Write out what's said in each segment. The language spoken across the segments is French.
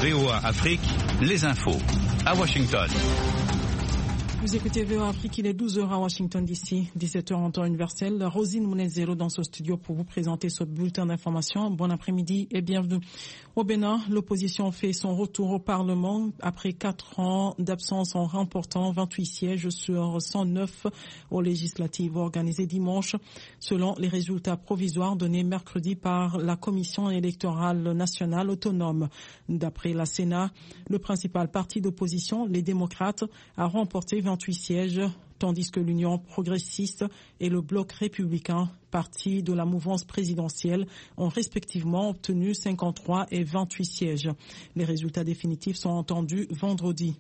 VOA Afrique, les infos. À Washington. Vous écoutez VOA Afrique, il est 12h à Washington DC, 17h en temps universel. Rosine Mounezero dans ce studio pour vous présenter ce bulletin d'information. Bon après-midi et bienvenue. Au Bénin, l'opposition fait son retour au Parlement après 4 ans d'absence en remportant 28 sièges sur 109 aux législatives organisées dimanche, selon les résultats provisoires donnés mercredi par la Commission électorale nationale autonome. D'après la Sénat, le principal parti d'opposition, les démocrates, a remporté 28 sièges, tandis que l'Union progressiste et le Bloc républicain, parti de la mouvance présidentielle, ont respectivement obtenu 53 et 28 sièges. Les résultats définitifs sont entendus vendredi.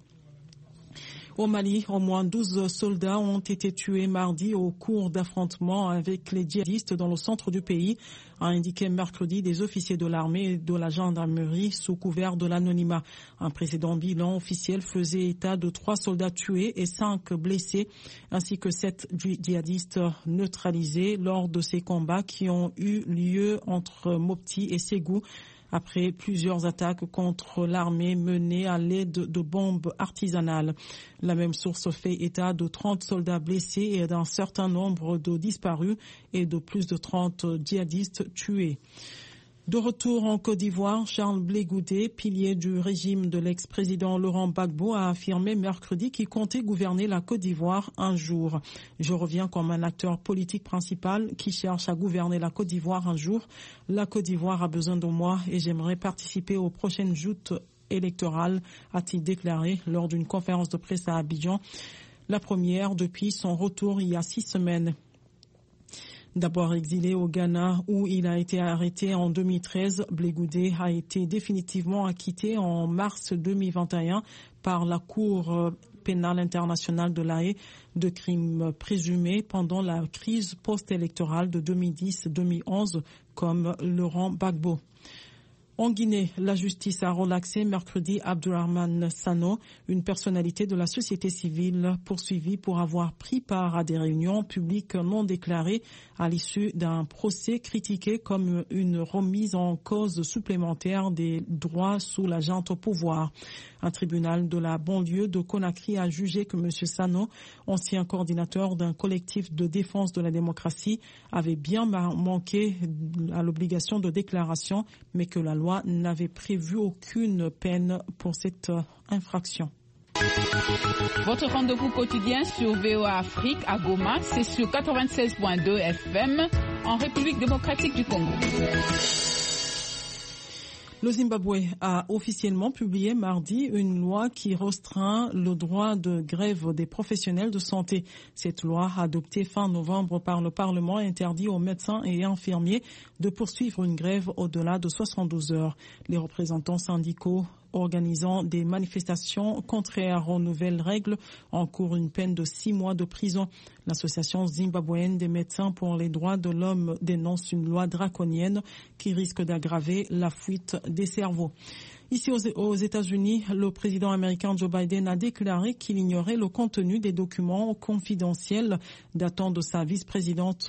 Au Mali, au moins 12 soldats ont été tués mardi au cours d'affrontements avec les djihadistes dans le centre du pays, a indiqué mercredi des officiers de l'armée et de la gendarmerie sous couvert de l'anonymat. Un précédent bilan officiel faisait état de 3 soldats tués et 5 blessés, ainsi que 7 djihadistes neutralisés lors de ces combats qui ont eu lieu entre Mopti et Ségou, après plusieurs attaques contre l'armée menées à l'aide de bombes artisanales. La même source fait état de 30 soldats blessés et d'un certain nombre de disparus et de plus de 30 djihadistes tués. De retour en Côte d'Ivoire, Charles Blé Goudé, pilier du régime de l'ex-président Laurent Gbagbo, a affirmé mercredi qu'il comptait gouverner la Côte d'Ivoire un jour. Je reviens comme un acteur politique principal qui cherche à gouverner la Côte d'Ivoire un jour. La Côte d'Ivoire a besoin de moi et j'aimerais participer aux prochaines joutes électorales, a-t-il déclaré lors d'une conférence de presse à Abidjan. La première depuis son retour il y a 6 semaines. D'abord exilé au Ghana où il a été arrêté en 2013, Blé Goudé a été définitivement acquitté en mars 2021 par la Cour pénale internationale de La Haye de crimes présumés pendant la crise post-électorale de 2010-2011 comme Laurent Gbagbo. En Guinée, la justice a relaxé mercredi Abdourahmane Sano, une personnalité de la société civile poursuivie pour avoir pris part à des réunions publiques non déclarées à l'issue d'un procès critiqué comme une remise en cause supplémentaire des droits sous la junte au pouvoir. Un tribunal de la banlieue de Conakry a jugé que M. Sano, ancien coordinateur d'un collectif de défense de la démocratie, avait bien manqué à l'obligation de déclaration, mais que la loi n'avait prévu aucune peine pour cette infraction. Votre rendez-vous quotidien sur VOA Afrique à Goma, c'est sur 96.2 FM en République démocratique du Congo. Le Zimbabwe a officiellement publié mardi une loi qui restreint le droit de grève des professionnels de santé. Cette loi, adoptée fin novembre par le Parlement, interdit aux médecins et infirmiers de poursuivre une grève au-delà de 72 heures. Les représentants syndicaux organisant des manifestations contraires aux nouvelles règles encourent une peine de 6 mois de prison. L'association zimbabwéenne des médecins pour les droits de l'homme dénonce une loi draconienne qui risque d'aggraver la fuite des cerveaux. Ici aux États-Unis, le président américain Joe Biden a déclaré qu'il ignorait le contenu des documents confidentiels datant de sa vice-présidence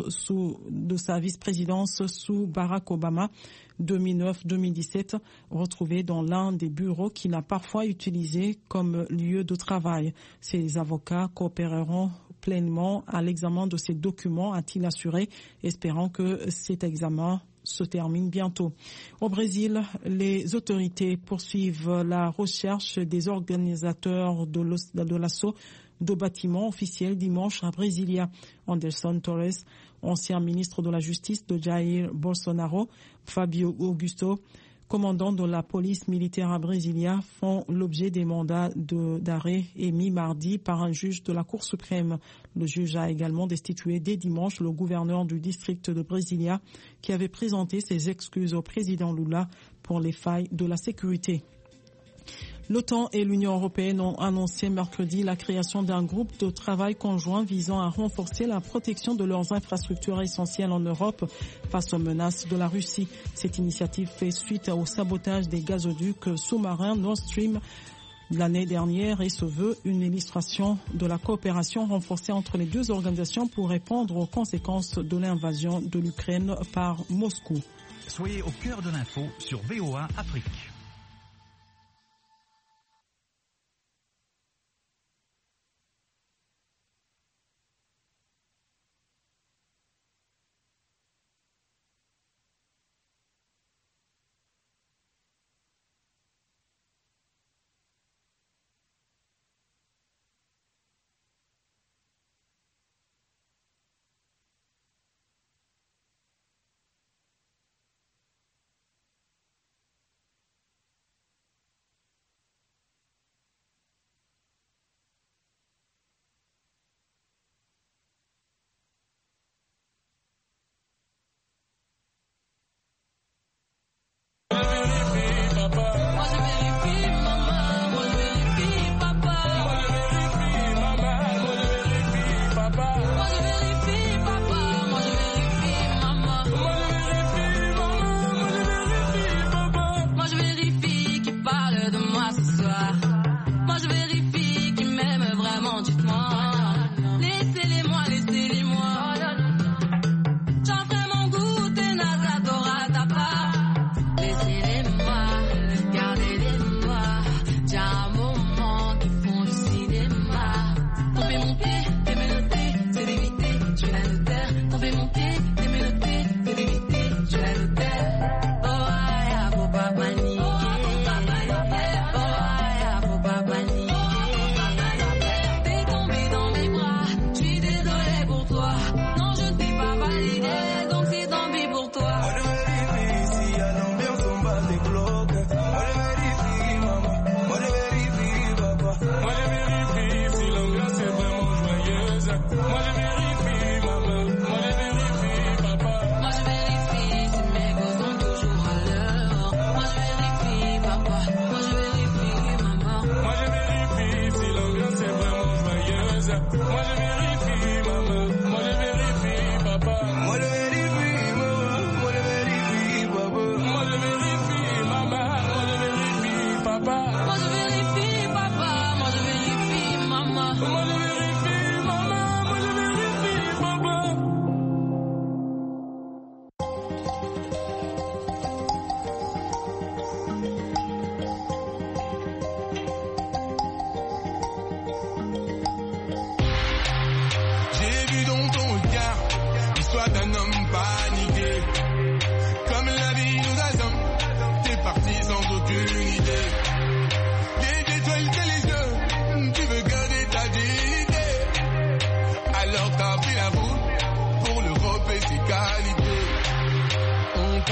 sous Barack Obama 2009-2017, retrouvés dans l'un des bureaux qu'il a parfois utilisé comme lieu de travail. Ses avocats coopéreront pleinement à l'examen de ces documents, a-t-il assuré, espérant que cet examen se termine bientôt. Au Brésil, les autorités poursuivent la recherche des organisateurs de l'assaut de bâtiments officiels dimanche à Brasilia. Anderson Torres, ancien ministre de la Justice de Jair Bolsonaro, Fabio Augusto, commandant de la police militaire à Brasilia, font l'objet des mandats d'arrêt émis mardi par un juge de la Cour suprême. Le juge a également destitué dès dimanche le gouverneur du district de Brasilia qui avait présenté ses excuses au président Lula pour les failles de la sécurité. L'OTAN et l'Union européenne ont annoncé mercredi la création d'un groupe de travail conjoint visant à renforcer la protection de leurs infrastructures essentielles en Europe face aux menaces de la Russie. Cette initiative fait suite au sabotage des gazoducs sous-marins Nord Stream l'année dernière et se veut une illustration de la coopération renforcée entre les deux organisations pour répondre aux conséquences de l'invasion de l'Ukraine par Moscou. Soyez au cœur de l'info sur VOA Afrique.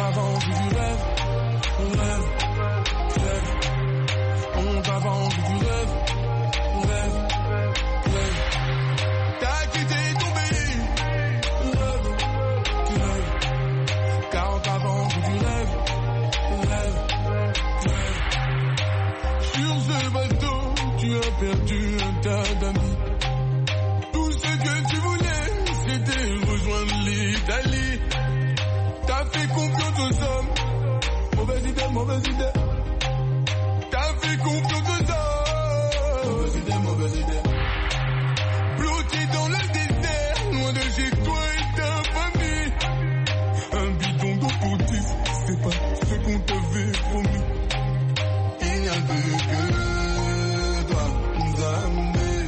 t'a vendu du rêve, rêve, rêve. On t'a vendu du rêve, rêve, rêve. T'as quitté ton pays, rêve, rêve. Car on t'a vendu du rêve, rêve, rêve. Sur ce bateau, tu as perdu un tas d'amis. Tout ce que tu voulais, c'était rejoindre l'Italie. T'as fait confiance aux hommes. Mauvaise idée, mauvaise idée. T'as fait confiance aux hommes. Mauvaise idée, mauvaise idée. Bloqué dans le désert, loin de chez toi et ta famille. Un bidon d'eau pour 10, c'est pas ce qu'on t'avait promis. Il n'y a que toi, Nzambe,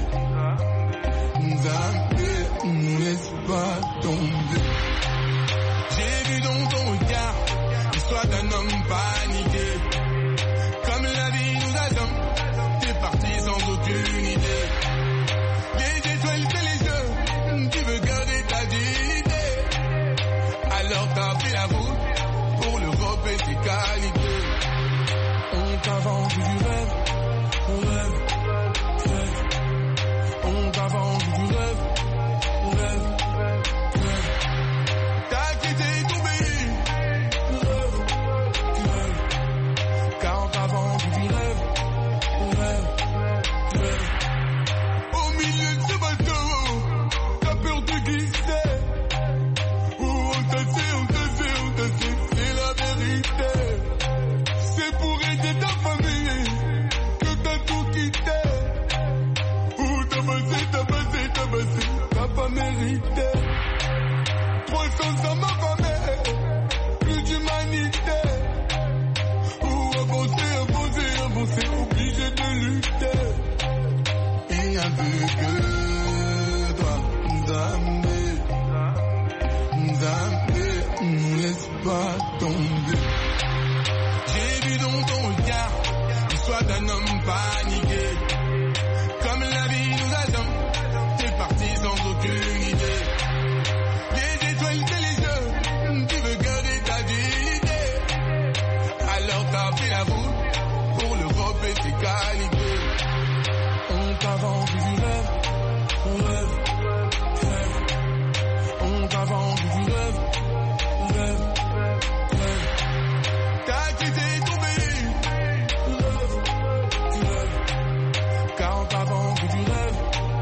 Nzambe, nous laisse pas tomber. J'ai vu dans ton regard l'histoire d'un homme paniqué. Comme la vie nous attend, t'es parti sans aucune idée. Les étoiles c'est les yeux, tu veux garder ta dignité. Alors t'as fait la route pour l'Europe et ses qualités. On t'a vendu du rêve, rêve, rêve. On t'a vendu du rêve, rêve, rêve. T'as quitté ton pays, rêve, rêve. Car on t'a vendu du rêve, rêve, rêve. Au milieu de ce bateau, t'as peur de glisser. On t'a fait, c'est la vérité. C'est pour aider ta famille que t'as tout quitté. T'as passé, t'as pas mérité. 300 ans affamés, plus d'humanité. Avancer, obligé de lutter. Il n'y a plus que toi, Nzambe, Nzambe, nous laisse pas tomber. J'ai vu dans ton regard l'histoire d'un homme paniqué. Comme la vie nous attend, t'es parti sans aucune idée. Les étoiles c'est les yeux, tu veux garder ta dignité. Alors t'as fait la route pour l'Europe et ses qualités. On t'a vendu du rêve, rêve, rêve. On t'a vendu du rêve, rêve, rêve. T'as quitté ton pays, rêve, rêve. Car on t'a vendu du rêve,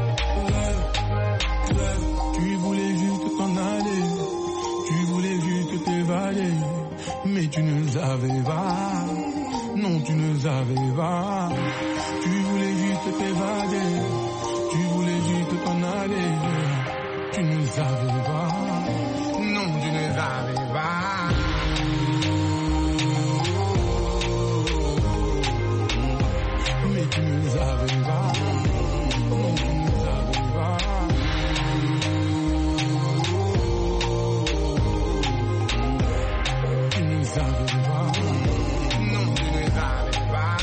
rêve, rêve. Tu voulais juste t'en aller, tu voulais juste t'évader. Mais tu ne savais pas, non tu ne savais pas. Tu voulais juste t'évader, tu voulais juste t'en aller. Tu ne savais pas, non tu ne savais pas. Mais tu ne savais pas, non tu ne savais pas. Tu ne savais pas, non tu ne savais pas.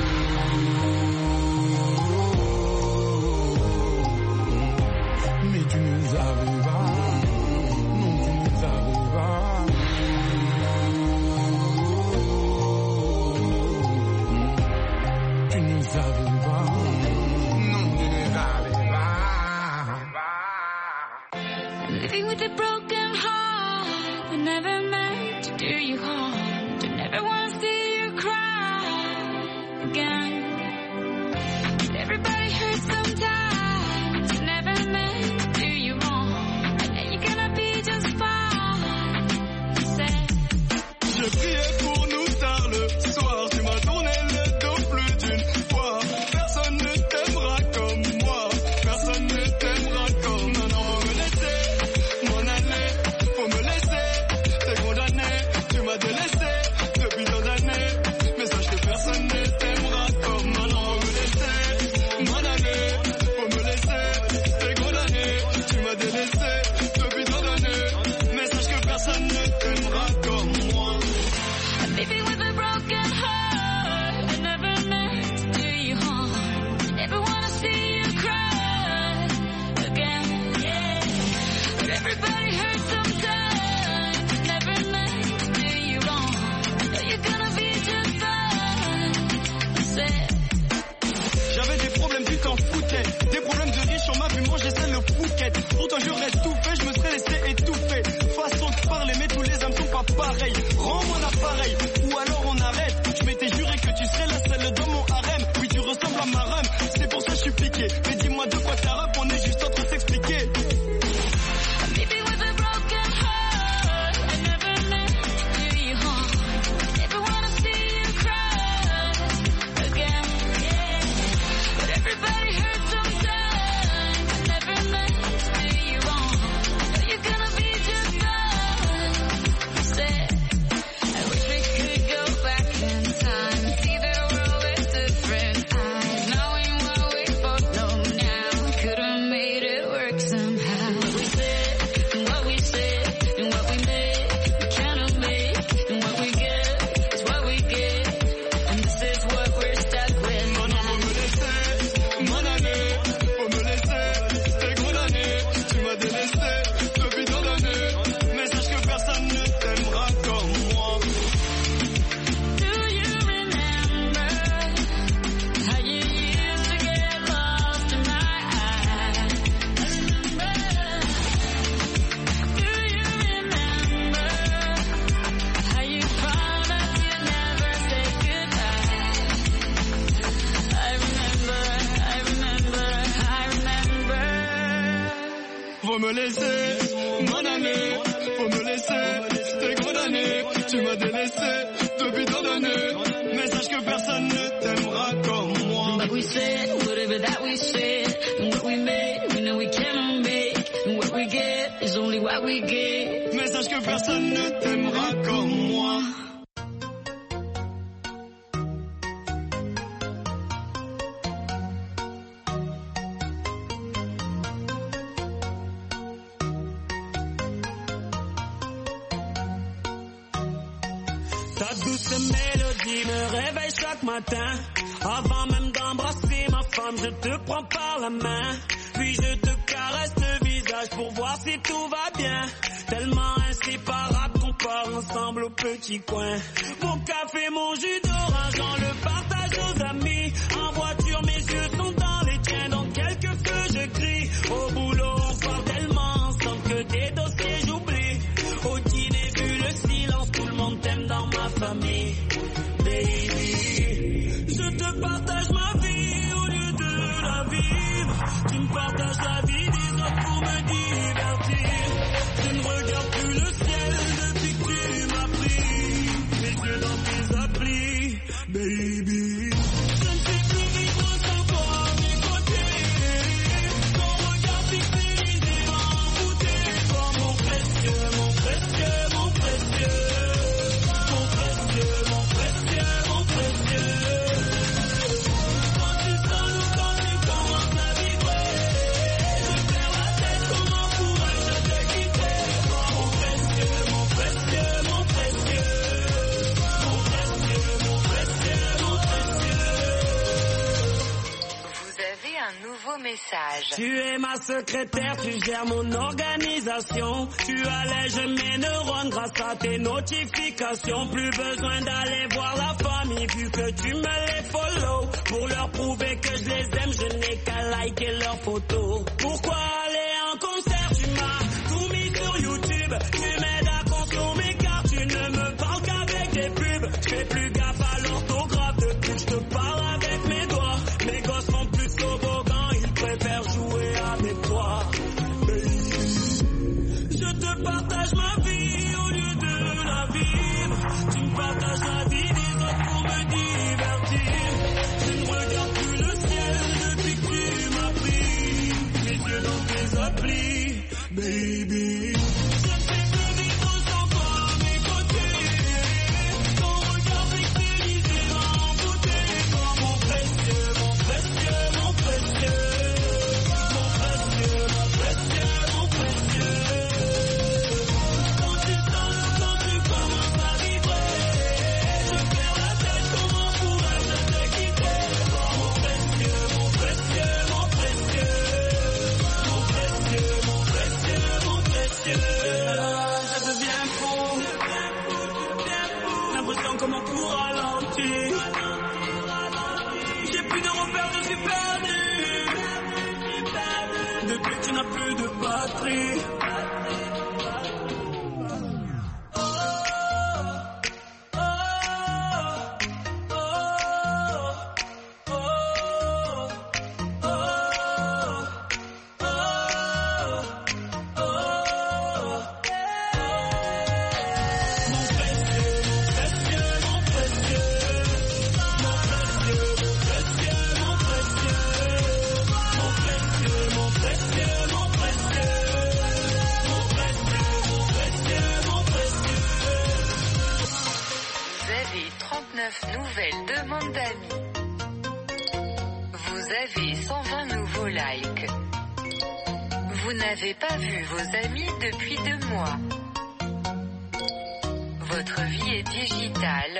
Mais tu ne savais pas, non tu ne savais pas. Tu ne savais pas, non tu ne savais pas. Living with a broken heart, I never meant to do you harm, to never want to see you cry again. And everybody hurts sometimes, I never meant to do you wrong, and then you're gonna be just fine. Je priais pour nous tard le soir, tu m'as tourné le dos plus d'une fois. Personne ne t'aimera comme moi, personne ne t'aimera comme. Non, non, faut me laisser m'en aller, faut me laisser, t'es condamné, tu m'as délaissé. pareil. Rends-moi l'appareil, ou alors on arrête. Je m'étais juré que tu serais la seule dans mon harem. Oui, tu ressembles à ma rhum, c'est pour ça que je suis piqué. Mais dis-moi de quoi t'as rap, on est juste en train de s'expliquer. Faut me laisser, mon année, faut me laisser, t'es condamné, tu m'as délaissé depuis tant d'années, mais sache que personne ne t'aimera comme moi. But we said, whatever that we said, and what we made, we know we cannot make, and what we get is only what we get. Mais sache que personne ne t'aimera comme moi. Ta douce mélodie me réveille chaque matin. Avant même d'embrasser ma femme, je te prends par la main. Puis je te caresse le visage pour voir si tout va bien. Tellement inséparable qu'on part ensemble au petit coin. Mon café, mon jus d'orange, on le partage aux amis. En voiture, mes yeux sont dans les tiens. Dans quelques feux, je crie. Au boulot, on parle tellement ensemble que des dossiers j'oublie. Au dîner, vu le silence, tout le monde t'aime dans ma famille. Baby, je te partage ma vie au lieu de la vivre. Tu me partages la vie des autres pour me divertir. Je ne regarde plus le ciel depuis que tu m'as pris. Mes yeux dans tes applis, baby. Je ne sais plus vivre sans toi à mes côtés. Ton regard fixé, les yeux envoûtés. Oh mon précieux, mon précieux, mon précieux. Mon précieux, mon précieux, mon précieux. Quand tu sens ou quand tu commences à vibrer, je perds la tête, comment pourrais-je te quitter? Oh mon précieux, mon précieux, mon précieux. Mon précieux, mon précieux, mon précieux. Vous avez un nouveau message. Tu es ma secrétaire, tu gères mon organisation. Tu allèges mes neurones grâce à tes notifications. Plus besoin d'aller voir la famille vu que tu me les follow. Pour leur prouver que je les aime, je n'ai qu'à liker leurs photos. Pourquoi aller en concert? Tu m'as tout mis sur YouTube. Tu m'aides à consommer car tu ne me parles qu'avec des pubs. Je fais plus gaffe à l'orthographe depuis que je te parle avec mes doigts. Mes gosses font plus de toboggan, ils préfèrent jouer avec toi. Baby, je te partage ma vie au lieu de la vivre. Tu me partages la vie des autres pour me divertir. Je ne regarde plus le ciel depuis que tu m'as pris. Mes yeux dans tes applis, baby. Je ne sais plus vivre sans toi à mes côtés. Ton regard fixé, les yeux envoûtés. Oh mon précieux, mon précieux, mon précieux. Mon précieux, mon précieux, mon précieux. Quand tu sens ou quand tu commences à vibrer, je perds la tête, comment pourrais-je te quitter? Oh mon précieux, mon précieux, mon précieux. Mon précieux, mon précieux, mon précieux. Je deviens fou. L'impression que mon pouls ralentit. J'ai plus de repères, je suis perdu. Depuis que tu n'as plus de batterie. avez 39 nouvelles demandes d'amis. Vous avez 120 nouveaux likes. Vous n'avez pas vu vos amis depuis 2 mois. Votre vie est digitale.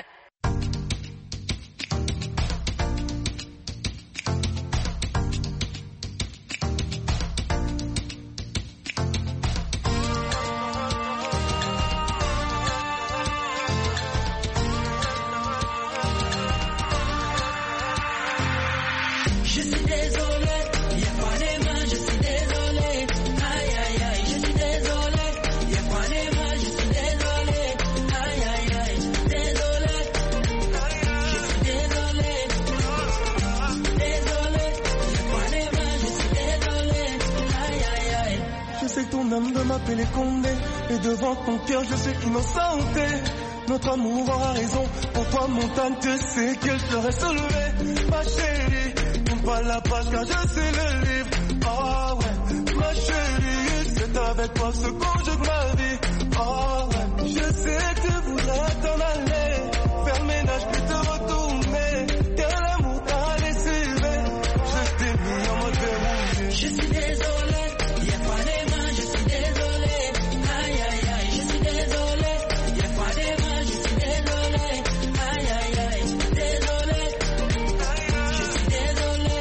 m'appeler Condé. Et devant ton cœur je suis innocenté. Notre amour aura raison. Pour toi montagne tu sais que je serai soulevé. Ma chérie, tourne pas la page car je sais le livre. Ah ouais, ma chérie, c'est avec toi ce conjugue ma vie. Ah ouais, je sais que tu voudrais t'en aller, faire le ménage puis te retourner. Quel amour t'a laissé, je t'ai mis en mode verrouillé. Je suis désolé, y'a pas des mains, je suis désolé. Aïe aïe aïe, je suis désolé, y'a pas des mains, je suis désolé. Aïe aïe aïe, désolé. Je suis désolé,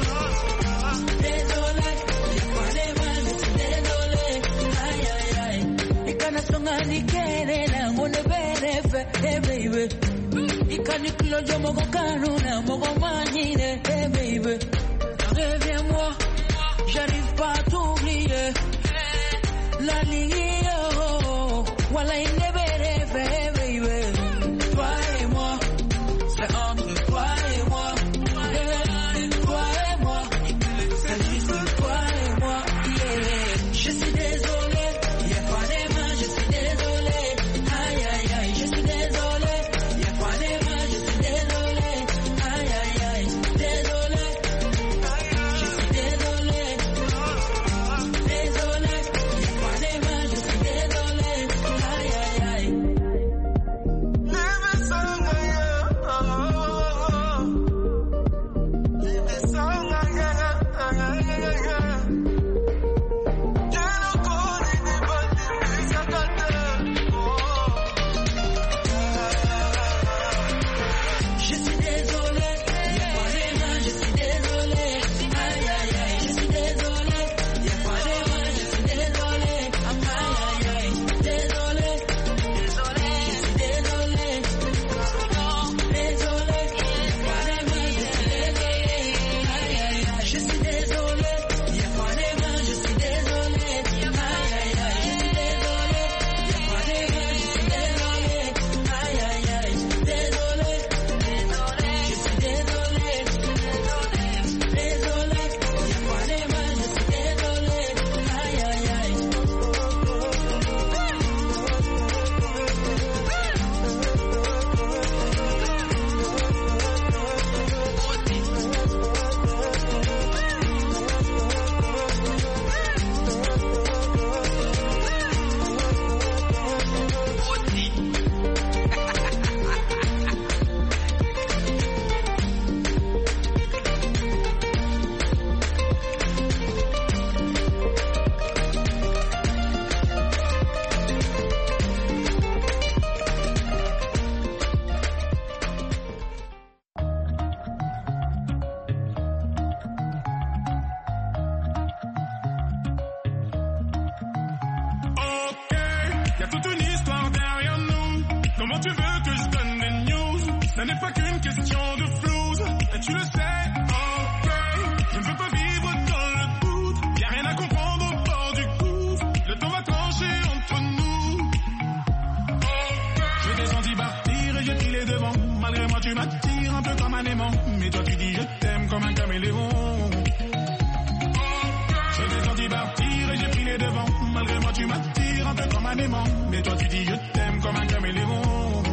désolé, y'a pas des mains, je suis désolé. Aïe aïe aïe. Et quand on a dit qu'elle est là, on ne verrait pas, hey baby. Et quand tu clôt, je m'en carona, m'en manine, hey baby. Reviens-moi, j'arrive pas à t'oublier. La ligne, oh, voilà il ne verrait pas, baby. Toi et moi, c'est entre toi et moi. Toi et moi, c'est juste toi et moi. Yeah. Je suis désolé, y'a pas des mains, je suis désolé. Aïe aïe aïe, je suis désolé. Y'a pas des mains, je suis désolé. Aïe aïe aïe, désolé. Je suis désolé. Désolé, y'a pas des mains, je suis désolé. Aïe aïe aïe. Je suis désolé, y'a pas des mains, je suis désolé. Aïe aïe aïe, je suis désolé. Y'a pas des mains, je suis désolé. Aïe aïe aïe, désolé. Désolé, je suis désolé. Désolé, y'a pas des mains, je suis désolé. Aïe aïe aïe, je suis désolé. Y'a pas des mains, je suis désolé. Aïe aïe aïe, je suis désolé. Y'a pas des mains, je suis désolé. Aïe aïe aïe, désolé. Je suis désolé, désolé, y'a pas des mains, je suis désolé, aïe aïe aïe. Ok, y a toute une histoire derrière nous. Comment tu veux que je donne des news? Ça n'est pas qu'une question de flouze, et tu le sais. Ok, je ne veux pas vivre dans le doute. Y a rien à comprendre au bord du gouffre. Le temps va trancher entre nous. Je t'ai senti partir et j'ai pris les devants. Malgré moi tu m'attires un peu comme un aimant. Mais toi tu dis je t'aime comme un caméléon. Je t'ai senti partir et j'ai pris les devants. Malgré moi tu m'attires un peu comme un aimant. Mais toi tu dis je t'aime comme un caméléon.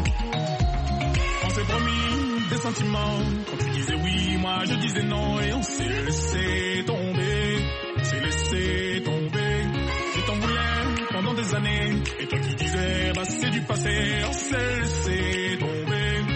On s'est promis des sentiments. Quand tu disais oui, moi je disais non. Et on s'est laissé tomber. On s'est laissé tomber. Je t'en voulais pendant des années. Et toi qui disais bah c'est du passé. On s'est laissé tomber.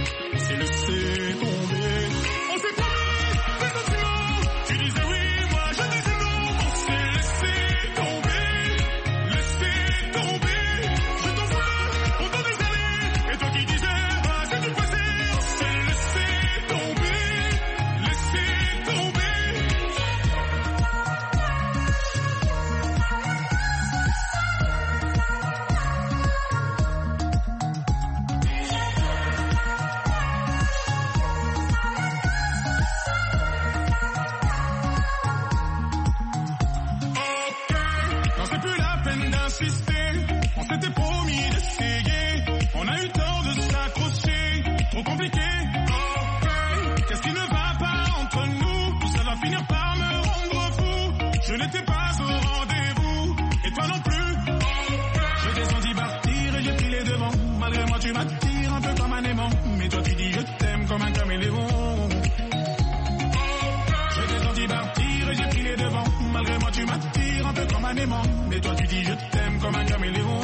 un aimant, mais toi tu dis je t'aime comme un caméléon. Je t'ai senti partir et j'ai pris les devants. Malgré moi tu m'attires un peu comme un aimant, mais toi tu dis je t'aime comme un caméléon.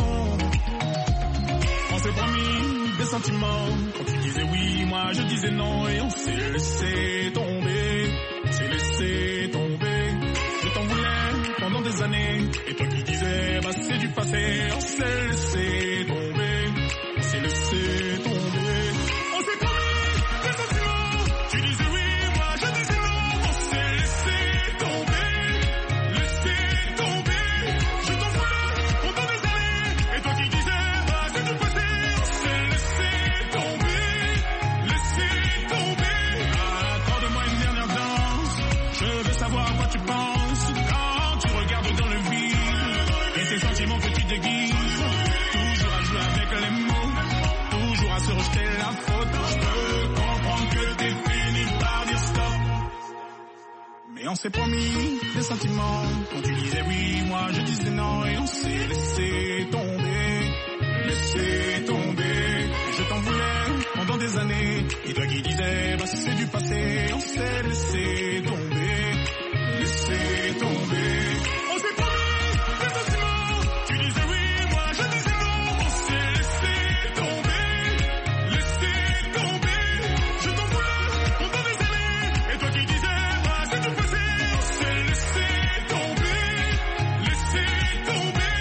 On s'est promis des sentiments, quand tu disais oui, moi je disais non, et on s'est laissé tomber, on s'est laissé tomber. Je t'en voulais pendant des années, et toi qui disais bah c'est du passé, on s'est laissé tomber, on s'est laissé tomber. On s'est promis des sentiments, tu disais oui, moi je disais non, on s'est laissé tomber, laissé tomber. Je t'en voulais pendant des années, et toi qui disais bah c'est du passé, on s'est laissé tomber, laissé tomber. Accorde-moi une dernière danse, je veux savoir à quoi tu penses quand tu regardes dans le vide et ces sentiments que tu déguises. Toujours à jouer avec les mots, toujours à se rejeter la faute. Je peux comprendre que t'es fini par dire stop, mais on s'est promis des sentiments. Quand tu disais oui, moi je disais non, et on s'est laissé tomber, laissé tomber. Je t'en voulais pendant des années, et toi qui disais bah c'est du passé, on s'est laissé tomber, laissé tomber. On s'est promis des sentiments, tu disais oui, moi je disais non, on s'est laissé tomber, laissé tomber. Je t'en voulais pendant des années, et toi qui disais bah c'est du passé, on s'est laissé tomber, laissé tomber.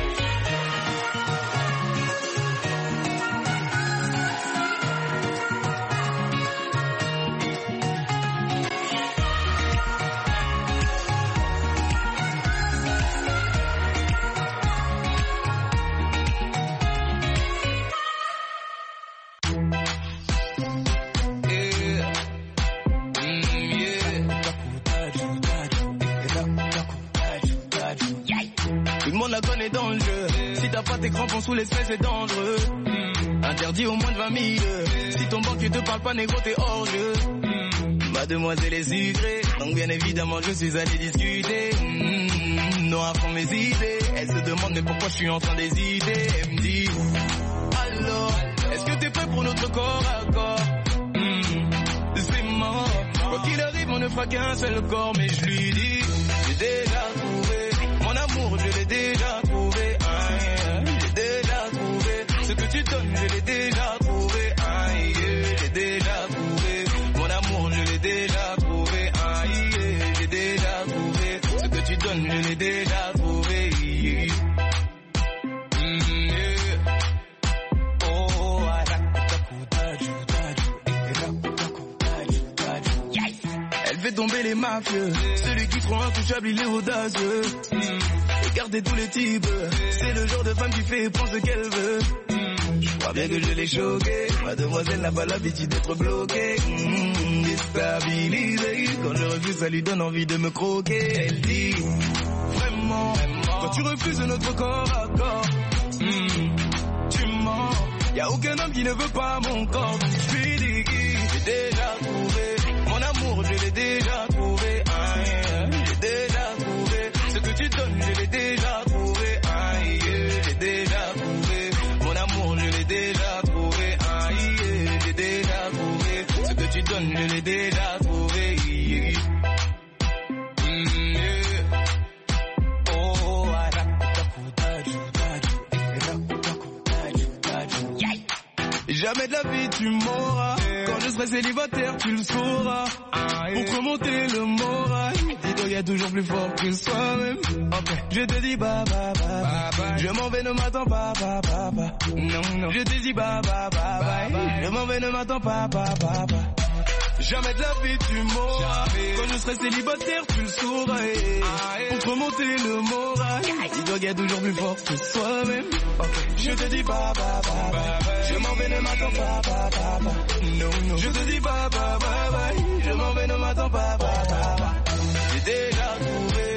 Tout le monde la connaît dans le jeu. Si t'as pas tes crampons sous l'espèce, c'est dangereux. Interdit au moins de 20 000. Si ton banquier te parle pas, négro, t'es hors jeu. Mademoiselle est sucrée, donc bien évidemment je suis allé discuter. Non à fond mes idées. Elle se demande mais pourquoi je suis en train d'hésiter. Elle me dit alors, est-ce que t'es prêt pour notre corps à corps? C'est mort. Quoi qu'il arrive, on ne fera qu'un seul corps. Mais je lui dis, j'ai déjà trouvé mon amour, je l'ai déjà trouvé. J'ai déjà trouvé ce que tu donnes, je l'ai déjà trouvé. J'ai déjà trouvé mon amour, je l'ai déjà trouvé. J'ai déjà trouvé ce que tu donnes, je l'ai déjà trouvé. Elle fait tomber les mafieux, celui qui croit intouchable, il est audacieux. Regardez tous les types, c'est le genre de femme qui fait et prend ce qu'elle veut. Je crois bien que je l'ai choquée, mademoiselle n'a pas l'habitude d'être bloquée. Déstabilisée, quand je refuse ça lui donne envie de me croquer. Elle dit, vraiment, quand tu refuses notre corps à corps, tu mens. Y'a aucun homme qui ne veut pas mon corps. Je lui dis, j'ai déjà trouvé mon amour, je l'ai déjà trouvé. J'ai déjà trouvé ce que tu donnes, je l'ai déjà trouvé. J'ai déjà trouvé mon amour, je l'ai déjà trouvé. J'ai déjà trouvé ce que tu donnes, je l'ai déjà trouvé. Jamais de la vie tu m'auras. Quand je serai célibataire tu le sauras. Pour te remonter le moral, dis-toi y'a toujours plus fort que soi-même. Je te dis bye bye bye bye. Je m'en vais, ne m'attends pas bye bye bye. Non non. Je te dis bye bye bye bye. Je m'en vais, ne m'attends pas bye bye bye. Jamais de la vie tu m'auras. Quand je serai célibataire tu le sauras. Pour te remonter le moral, dis-toi qu'il y a toujours plus fort que soi-même. Je te dis bye bye bye bye. Je m'en vais, ne m'attends pas bye bye bye. Non non. Je te dis bye bye bye bye. Je m'en vais, ne m'attends pas bye bye bye. J'ai déjà trouvé